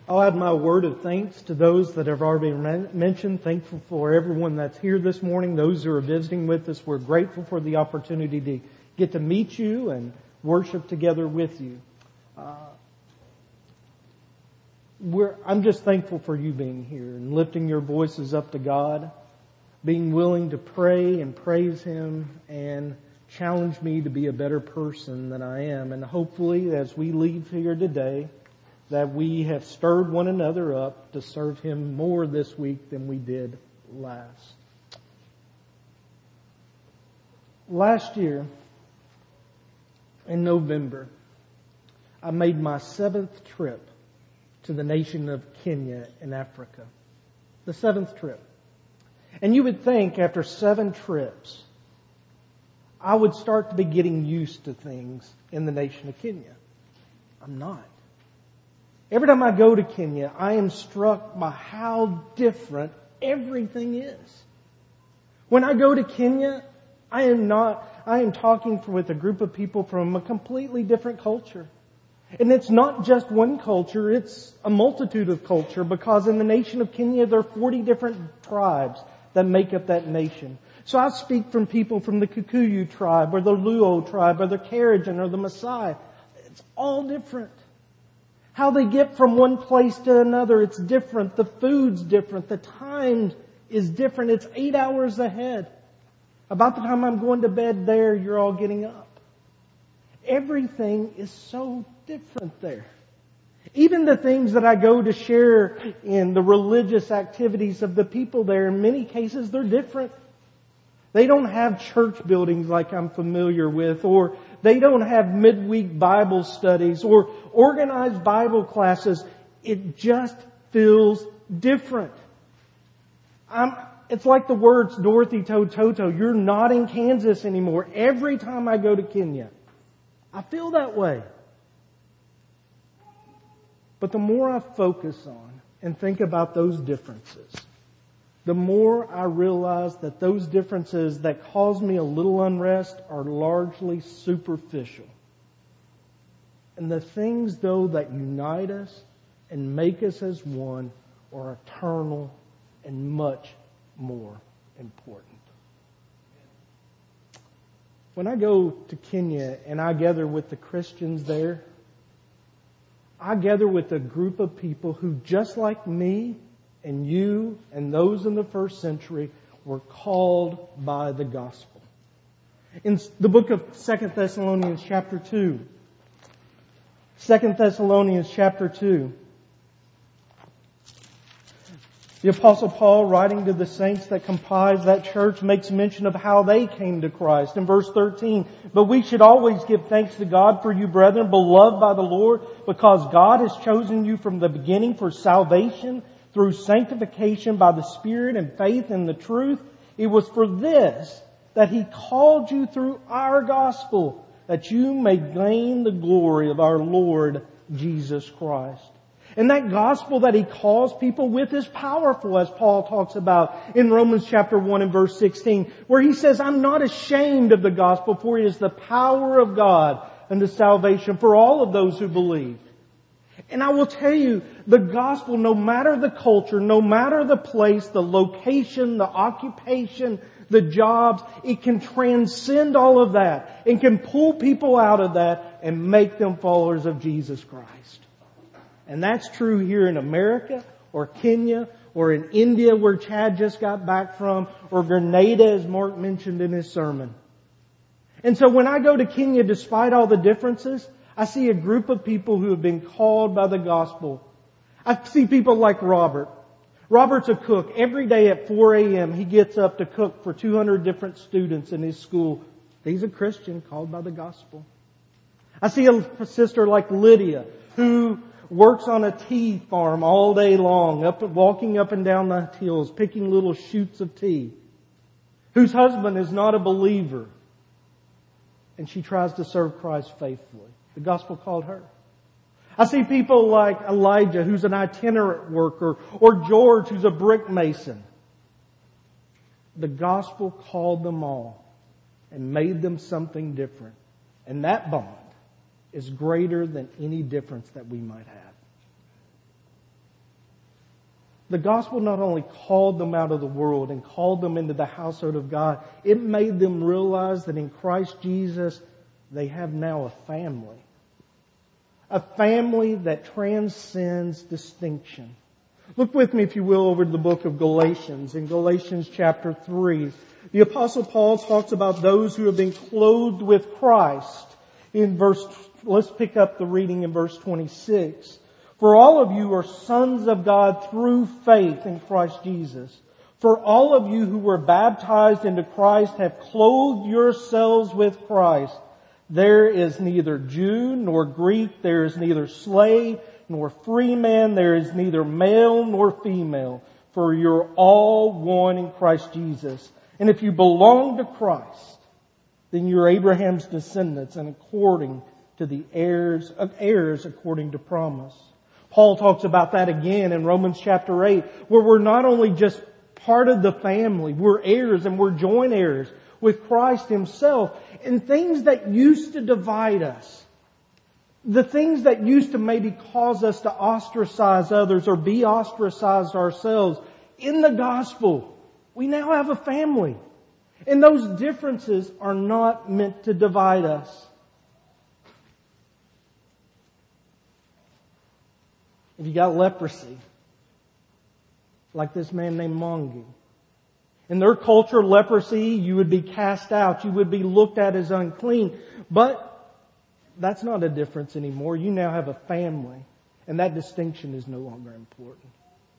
I'll add my word of thanks to those that have already mentioned. Thankful for everyone that's here this morning, those who are visiting with us. We're grateful for the opportunity to get to meet you and worship together with you. I'm just thankful for you being here and lifting your voices up to God, being willing to pray and praise Him and challenge me to be a better person than I am. And hopefully, as we leave here today, that we have stirred one another up to serve Him more this week than we did last. Last year, in November, I made my 7th trip to the nation of Kenya in Africa. The 7th trip. And you would think after 7 trips, I would start to be getting used to things in the nation of Kenya. I'm not. Every time I go to Kenya, I am struck by how different everything is. When I go to Kenya, I am talking with a group of people from a completely different culture. And it's not just one culture, it's a multitude of culture, because in the nation of Kenya there are 40 different tribes that make up that nation. So I speak from people from the Kikuyu tribe, or the Luo tribe, or the Karajan, or the Maasai. It's all different. How they get from one place to another, it's different. The food's different. The time is different. It's 8 hours ahead. About the time I'm going to bed there, you're all getting up. Everything is so different there. Even the things that I go to share in the religious activities of the people there, in many cases, they're different. They don't have church buildings like I'm familiar with, or they don't have midweek Bible studies or organized Bible classes. It just feels different. It's like the words Dorothy told Toto, you're not in Kansas anymore. Every time I go to Kenya, I feel that way. But the more I focus on and think about those differences, the more I realize that those differences that cause me a little unrest are largely superficial. And the things, though, that unite us and make us as one are eternal and much more important. When I go to Kenya and I gather with the Christians there, I gather with a group of people who, just like me and you and those in the first century, were called by the gospel. In the book of 2 Thessalonians chapter 2, 2 Thessalonians chapter 2, the Apostle Paul, writing to the saints that comprise that church, makes mention of how they came to Christ. In verse 13, but we should always give thanks to God for you, brethren, beloved by the Lord, because God has chosen you from the beginning for salvation through sanctification by the Spirit and faith in the truth. It was for this that He called you through our gospel, that you may gain the glory of our Lord Jesus Christ. And that gospel that He calls people with is powerful, as Paul talks about in Romans chapter 1 and verse 16, where he says, I'm not ashamed of the gospel, for it is the power of God unto salvation for all of those who believe. And I will tell you, the gospel, no matter the culture, no matter the place, the location, the occupation, the jobs, it can transcend all of that and can pull people out of that and make them followers of Jesus Christ. And that's true here in America, or Kenya, or in India where Chad just got back from, or Grenada, as Mark mentioned in his sermon. And so when I go to Kenya, despite all the differences, I see a group of people who have been called by the gospel. I see people like Robert. Robert's a cook. Every day at 4 a.m. he gets up to cook for 200 different students in his school. He's a Christian called by the gospel. I see a sister like Lydia who works on a tea farm all day long, walking up and down the hills, picking little shoots of tea, whose husband is not a believer, and she tries to serve Christ faithfully. The gospel called her. I see people like Elijah, who's an itinerant worker, or George, who's a brick mason. The gospel called them all and made them something different. And that bond is greater than any difference that we might have. The gospel not only called them out of the world and called them into the household of God, it made them realize that in Christ Jesus, they have now a family. A family that transcends distinction. Look with me, if you will, over to the book of Galatians. In Galatians chapter 3, the Apostle Paul talks about those who have been clothed with Christ. Let's pick up the reading in verse 26. For all of you are sons of God through faith in Christ Jesus. For all of you who were baptized into Christ have clothed yourselves with Christ. There is neither Jew nor Greek, there is neither slave nor free man, there is neither male nor female, for you're all one in Christ Jesus. And if you belong to Christ, then you're Abraham's descendants and according to the heirs according to promise. Paul talks about that again in Romans chapter 8, where we're not only just part of the family, we're heirs and we're joint heirs with Christ Himself. And things that used to divide us, the things that used to maybe cause us to ostracize others or be ostracized ourselves, in the gospel, we now have a family. And those differences are not meant to divide us. If you got leprosy, like this man named Mongi, in their culture, leprosy, you would be cast out. You would be looked at as unclean. But that's not a difference anymore. You now have a family. And that distinction is no longer important.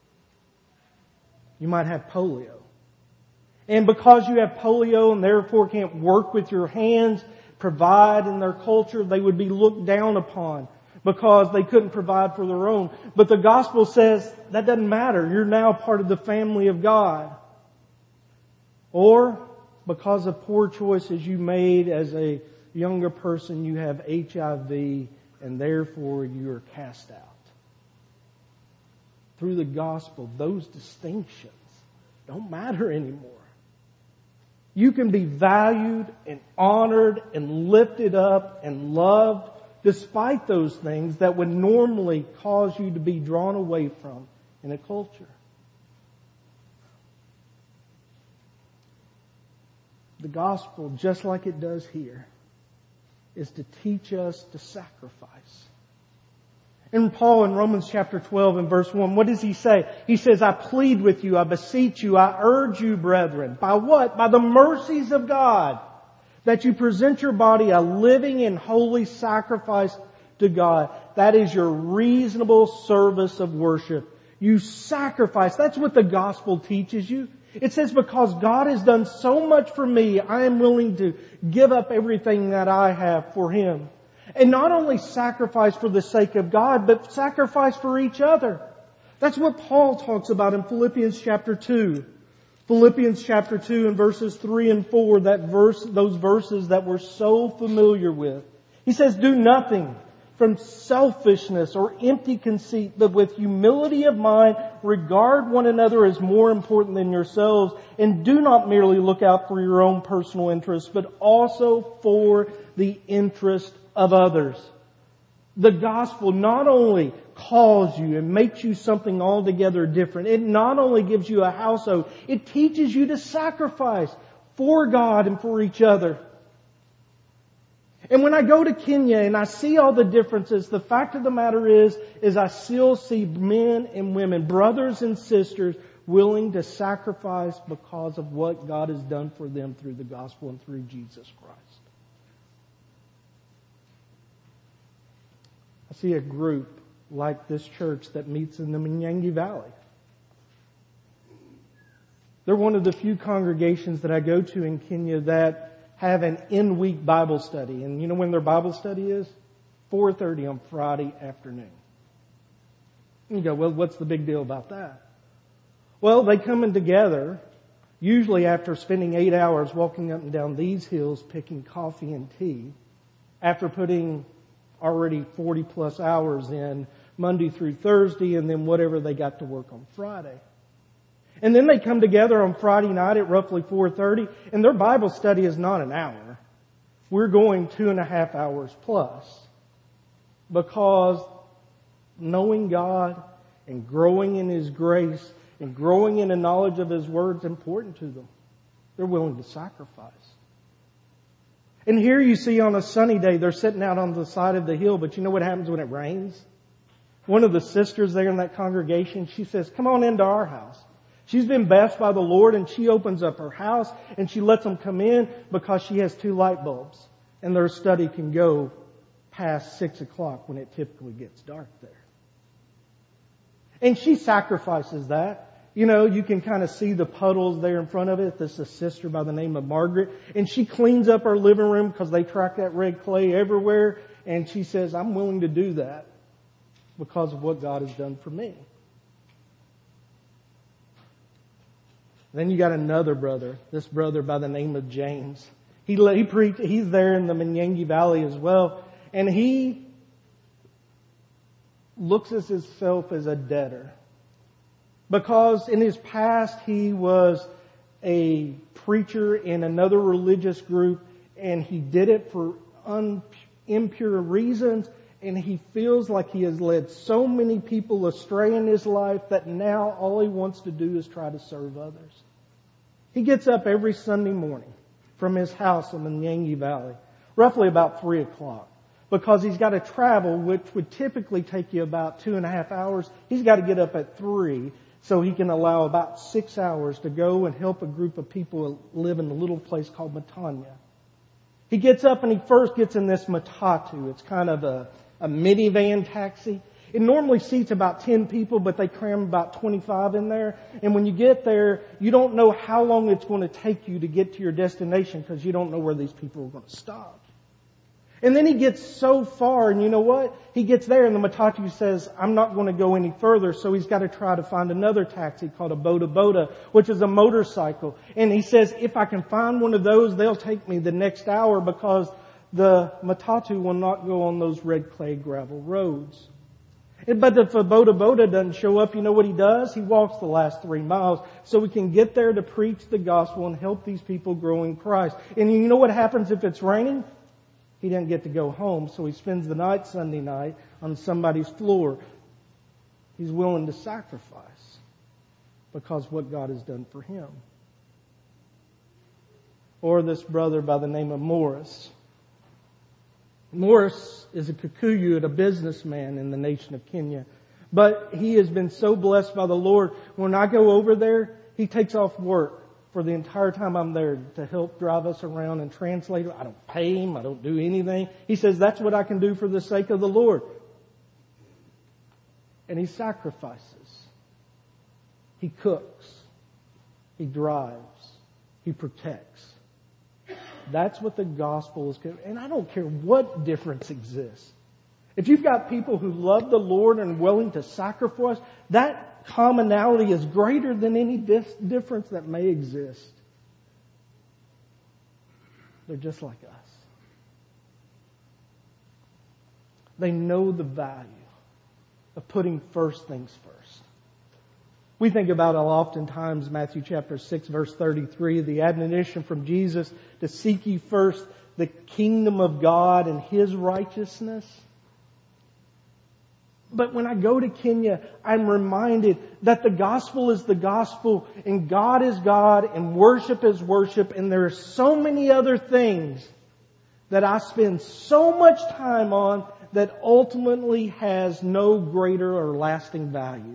You might have polio. And because you have polio and therefore can't work with your hands, provide in their culture, they would be looked down upon because they couldn't provide for their own. But the gospel says that doesn't matter. You're now part of the family of God. Or because of poor choices you made as a younger person, you have HIV and therefore you are cast out. Through the gospel, those distinctions don't matter anymore. You can be valued and honored and lifted up and loved despite those things that would normally cause you to be drawn away from in a culture. The gospel, just like it does here, is to teach us to sacrifice. And Paul in Romans chapter 12 and verse 1, what does he say? He says, I plead with you, I beseech you, I urge you, brethren. By what? By the mercies of God, that you present your body a living and holy sacrifice to God. That is your reasonable service of worship. You sacrifice. That's what the gospel teaches you. It says, because God has done so much for me, I am willing to give up everything that I have for Him. And not only sacrifice for the sake of God, but sacrifice for each other. That's what Paul talks about in Philippians chapter 2. Philippians chapter 2 and verses 3 and 4, those verses that we're so familiar with. He says, do nothing from selfishness or empty conceit, but with humility of mind, regard one another as more important than yourselves, and do not merely look out for your own personal interests, but also for the interest of others. The gospel not only calls you and makes you something altogether different, it not only gives you a household, it teaches you to sacrifice for God and for each other. And when I go to Kenya and I see all the differences, the fact of the matter is I still see men and women, brothers and sisters, willing to sacrifice because of what God has done for them through the gospel and through Jesus Christ. I see a group like this church that meets in the Mnyangi Valley. They're one of the few congregations that I go to in Kenya that have an in-week Bible study. And you know when their Bible study is? 4:30 on Friday afternoon. And you go, well, what's the big deal about that? Well, they come in together, usually after spending 8 hours walking up and down these hills picking coffee and tea, after putting already 40 plus hours in Monday through Thursday and then whatever they got to work on Friday. And then they come together on Friday night at roughly 4:30, and their Bible study is not an hour. We're going 2.5 hours plus. Because knowing God and growing in His grace and growing in a knowledge of His Word is important to them. They're willing to sacrifice. And here you see on a sunny day, they're sitting out on the side of the hill, but you know what happens when it rains? One of the sisters there in that congregation, she says, come on into our house. She's been blessed by the Lord, and she opens up her house and she lets them come in because she has 2 light bulbs. And their study can go past 6 o'clock when it typically gets dark there. And she sacrifices that. You know, you can kind of see the puddles there in front of it. This is a sister by the name of Margaret. And she cleans up our living room because they track that red clay everywhere. And she says, I'm willing to do that because of what God has done for me. Then you got another brother, this brother by the name of James. He's there in the Menyangi Valley as well. And he looks at himself as a debtor. Because in his past he was a preacher in another religious group and he did it for impure reasons, and he feels like he has led so many people astray in his life that now all he wants to do is try to serve others. He gets up every Sunday morning from his house in the Menyangi Valley, roughly about 3 o'clock. Because he's got to travel, which would typically take you about 2.5 hours. He's got to get up at 3 so he can allow about 6 hours to go and help a group of people live in a little place called Matanya. He gets up and he first gets in this matatu. It's kind of a minivan taxi. It normally seats about 10 people, but they cram about 25 in there. And when you get there, you don't know how long it's going to take you to get to your destination because you don't know where these people are going to stop. And then he gets so far, and you know what? He gets there and the matatu says, I'm not going to go any further. So he's got to try to find another taxi called a Boda Boda, which is a motorcycle. And he says, if I can find one of those, they'll take me the next hour because the matatu will not go on those red clay gravel roads. But if a Boda Boda doesn't show up, you know what he does? He walks the last 3 miles so we can get there to preach the gospel and help these people grow in Christ. And you know what happens if it's raining? He didn't get to go home, so he spends the night Sunday night on somebody's floor. He's willing to sacrifice because of what God has done for him. Or this brother by the name of Morris. Morris is a Kikuyu and a businessman in the nation of Kenya. But he has been so blessed by the Lord. When I go over there, he takes off work for the entire time I'm there to help drive us around and translate. I don't pay him. I don't do anything. He says, that's what I can do for the sake of the Lord. And he sacrifices. He cooks. He drives. He protects. That's what the gospel is. And I don't care what difference exists. If you've got people who love the Lord and willing to sacrifice, that commonality is greater than any difference that may exist. They're just like us. They know the value of putting first things first. We think about it oftentimes, Matthew chapter 6, verse 33, the admonition from Jesus to seek ye first the kingdom of God and His righteousness. But when I go to Kenya, I'm reminded that the gospel is the gospel and God is God and worship is worship, and there are so many other things that I spend so much time on that ultimately has no greater or lasting value.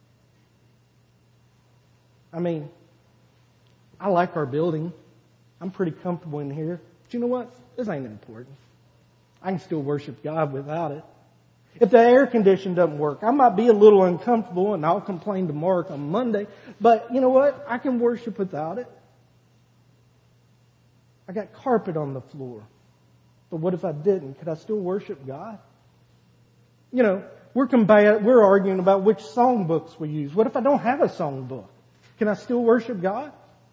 I mean, I like our building. I'm pretty comfortable in here. But you know what? This ain't important. I can still worship God without it. If the air condition doesn't work, I might be a little uncomfortable and I'll complain to Mark on Monday. But you know what? I can worship without it. I got carpet on the floor. But what if I didn't? Could I still worship God? You know, we're arguing about which songbooks we use. What if I don't have a songbook? Can I still worship God?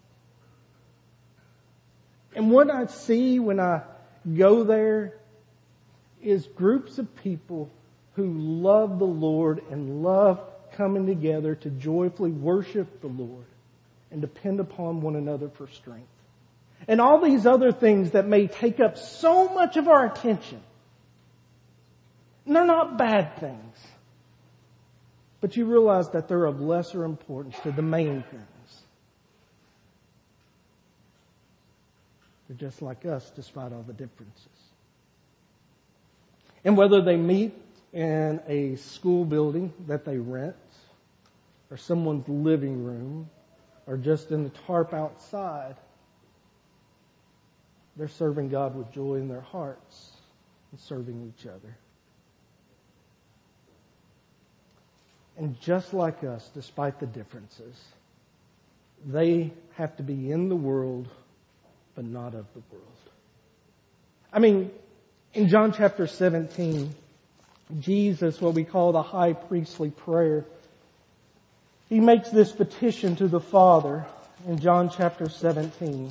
And what I see when I go there is groups of people who love the Lord and love coming together to joyfully worship the Lord and depend upon one another for strength. And all these other things that may take up so much of our attention, and they're not bad things. But you realize that they're of lesser importance to the main things. They're just like us, despite all the differences. And whether they meet in a school building that they rent, or someone's living room, or just in the tarp outside, they're serving God with joy in their hearts and serving each other. And just like us, despite the differences, they have to be in the world, but not of the world. I mean, in John chapter 17, Jesus, what we call the high priestly prayer, He makes this petition to the Father in John chapter 17.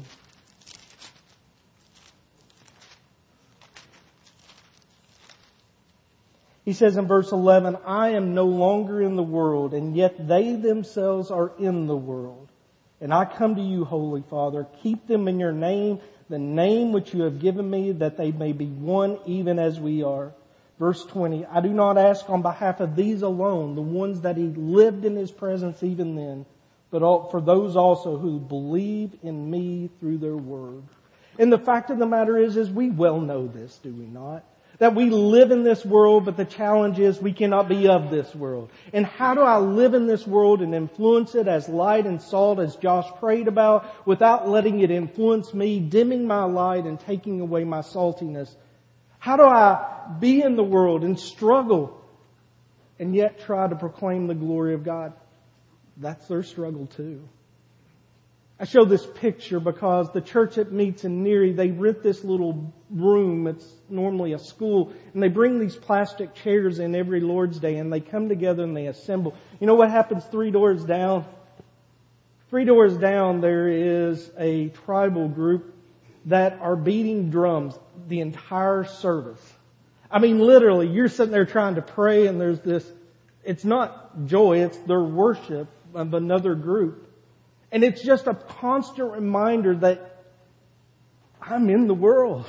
He says in verse 11, I am no longer in the world, and yet they themselves are in the world. And I come to you, Holy Father, keep them in your name, the name which you have given me, that they may be one even as we are. Verse 20, I do not ask on behalf of these alone, the ones that He lived in His presence even then, but for those also who believe in me through their word. And the fact of the matter is we well know this, do we not? That we live in this world, but the challenge is we cannot be of this world. And how do I live in this world and influence it as light and salt, as Josh prayed about, without letting it influence me, dimming my light and taking away my saltiness? How do I be in the world and struggle and yet try to proclaim the glory of God? That's their struggle too. I show this picture because the church that meets in Neary, they rent this little room. It's normally a school. And they bring these plastic chairs in every Lord's Day and they come together and they assemble. You know what happens 3 doors down? 3 doors down there is a tribal group that are beating drums the entire service. I mean, literally, you're sitting there trying to pray and there's this, it's not joy, it's their worship of another group. And it's just a constant reminder that I'm in the world.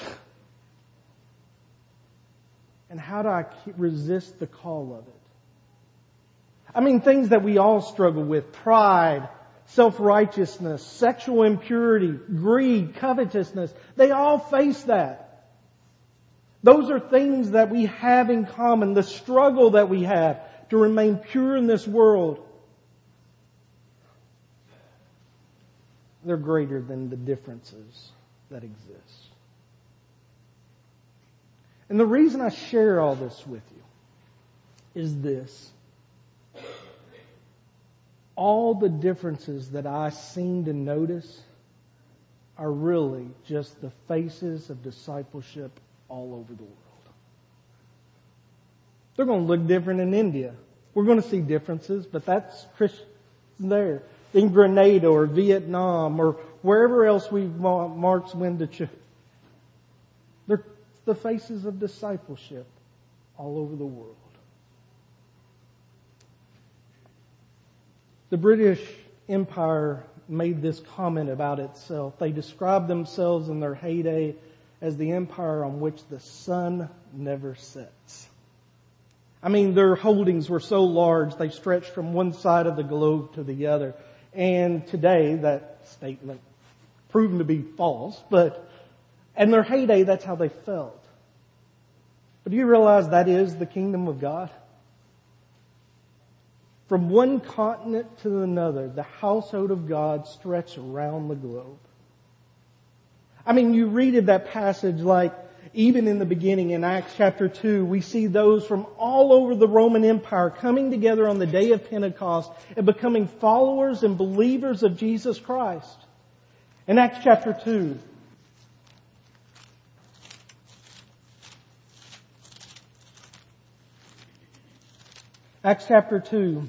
And how do I resist the call of it? I mean, things that we all struggle with: pride, self-righteousness, sexual impurity, greed, covetousness. They all face that. Those are things that we have in common. The struggle that we have to remain pure in this world. They're greater than the differences that exist. And the reason I share all this with you is this. All the differences that I seem to notice are really just the faces of discipleship all over the world. They're going to look different in India. We're going to see differences, but that's Christian there. In Grenada or Vietnam or wherever else we've marched when to church. They're the faces of discipleship all over the world. The British Empire made this comment about itself. They described themselves in their heyday as the empire on which the sun never sets. I mean, their holdings were so large, they stretched from one side of the globe to the other. And today, that statement proven to be false, but in their heyday, that's how they felt. But do you realize that is the kingdom of God? From one continent to another, the household of God stretched around the globe. I mean, you read of that passage like, even in the beginning in Acts chapter 2, we see those from all over the Roman Empire coming together on the day of Pentecost and becoming followers and believers of Jesus Christ. In Acts chapter 2, Acts chapter 2,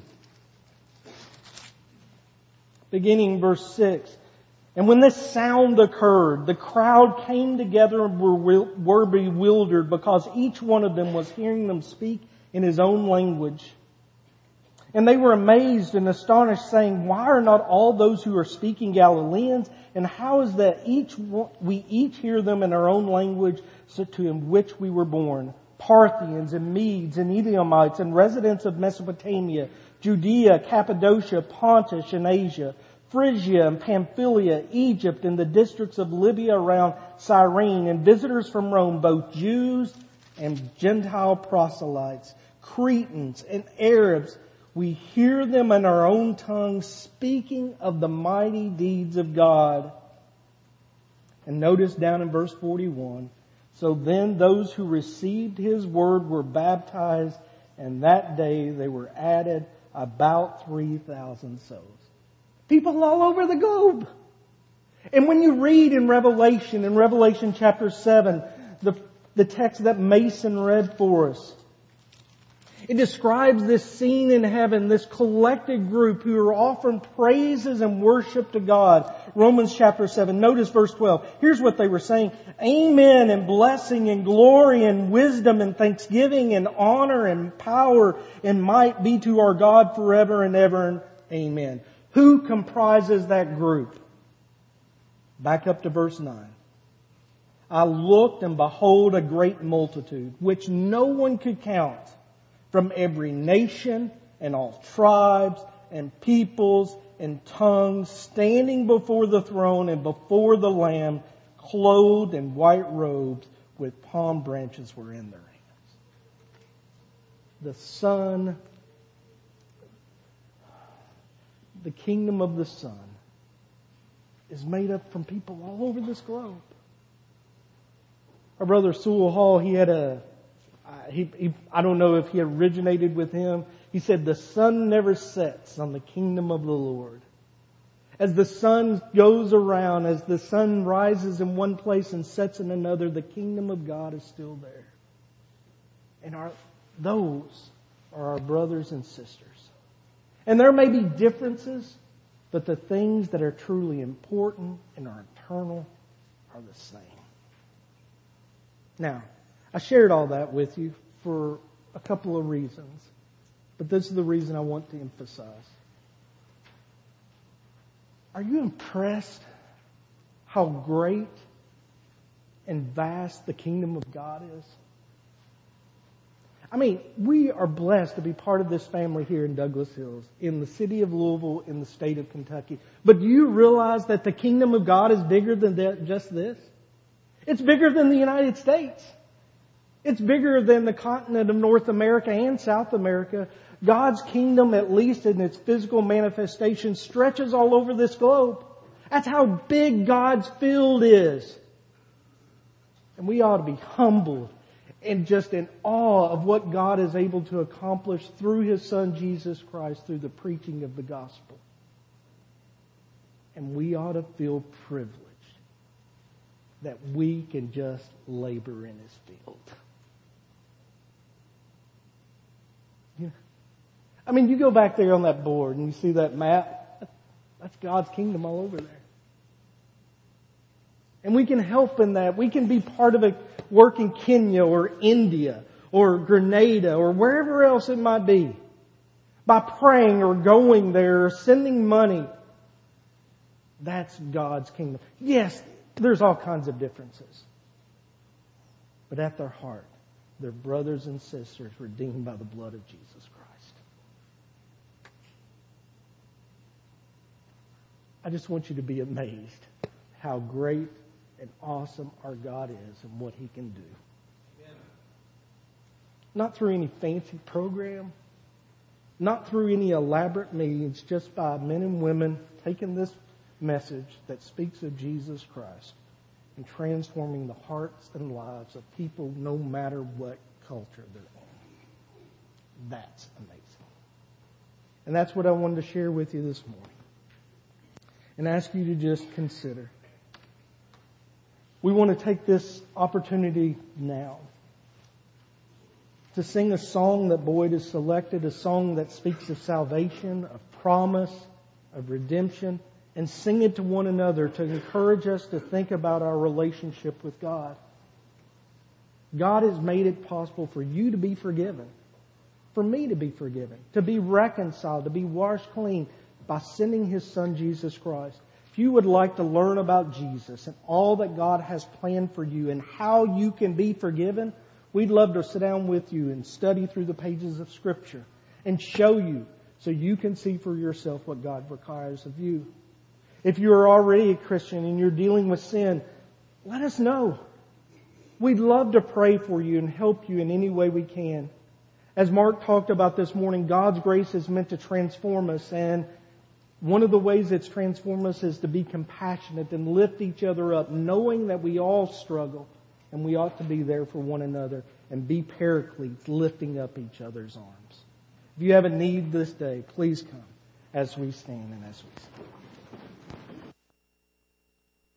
beginning verse 6. And when this sound occurred, the crowd came together and were bewildered because each one of them was hearing them speak in his own language. And they were amazed and astonished, saying, why are not all those who are speaking Galileans? And how is that we each hear them in our own language in which we were born? Parthians and Medes and Elamites and residents of Mesopotamia, Judea, Cappadocia, Pontus and Asia, Phrygia and Pamphylia, Egypt and the districts of Libya around Cyrene, and visitors from Rome, both Jews and Gentile proselytes, Cretans and Arabs. We hear them in our own tongues speaking of the mighty deeds of God. And notice down in verse 41, so then those who received His word were baptized, and that day they were added about 3,000 souls. People all over the globe. And when you read in Revelation chapter 7, the text that Mason read for us, it describes this scene in heaven, this collected group who are offering praises and worship to God. Romans chapter 7. Notice verse 12. Here's what they were saying. Amen, and blessing and glory and wisdom and thanksgiving and honor and power and might be to our God forever and ever. And amen. Who comprises that group? Back up to verse 9. I looked, and behold, a great multitude, which no one could count, from every nation and all tribes and peoples and tongues, standing before the throne and before the Lamb, clothed in white robes, with palm branches were in their hands. The Son, the kingdom of the Son, is made up from people all over this globe. Our brother Sewell Hall, he had I don't know if he originated with him. He said, the sun never sets on the kingdom of the Lord. As the sun goes around, as the sun rises in one place and sets in another, the kingdom of God is still there. And those are our brothers and sisters. And there may be differences, but the things that are truly important and are eternal are the same. Now, I shared all that with you for a couple of reasons, but this is the reason I want to emphasize. Are you impressed how great and vast the kingdom of God is? I mean, we are blessed to be part of this family here in Douglas Hills, in the city of Louisville, in the state of Kentucky. But do you realize that the kingdom of God is bigger than just this? It's bigger than the United States. It's bigger than the continent of North America and South America. God's kingdom, at least in its physical manifestation, stretches all over this globe. That's how big God's field is. And we ought to be humbled and just in awe of what God is able to accomplish through His Son Jesus Christ, through the preaching of the gospel. And we ought to feel privileged that we can just labor in His field. I mean, you go back there on that board and you see that map. That's God's kingdom all over there. And we can help in that. We can be part of a work in Kenya or India or Grenada or wherever else it might be. By praying or going there or sending money. That's God's kingdom. Yes, there's all kinds of differences. But at their heart, they're brothers and sisters redeemed by the blood of Jesus Christ. I just want you to be amazed how great and awesome our God is and what He can do. Amen. Not through any fancy program, not through any elaborate means, just by men and women taking this message that speaks of Jesus Christ and transforming the hearts and lives of people no matter what culture they're in. That's amazing. And that's what I wanted to share with you this morning. And ask you to just consider. We want to take this opportunity now to sing a song that Boyd has selected, a song that speaks of salvation, of promise, of redemption, and sing it to one another to encourage us to think about our relationship with God. God has made it possible for you to be forgiven, for me to be forgiven, to be reconciled, to be washed clean, by sending His Son, Jesus Christ. If you would like to learn about Jesus and all that God has planned for you and how you can be forgiven, we'd love to sit down with you and study through the pages of Scripture and show you so you can see for yourself what God requires of you. If you're already a Christian and you're dealing with sin, let us know. We'd love to pray for you and help you in any way we can. As Mark talked about this morning, God's grace is meant to transform us, and one of the ways it's transformed us is to be compassionate and lift each other up, knowing that we all struggle and we ought to be there for one another and be paracletes, lifting up each other's arms. If you have a need this day, please come as we stand and as we sing.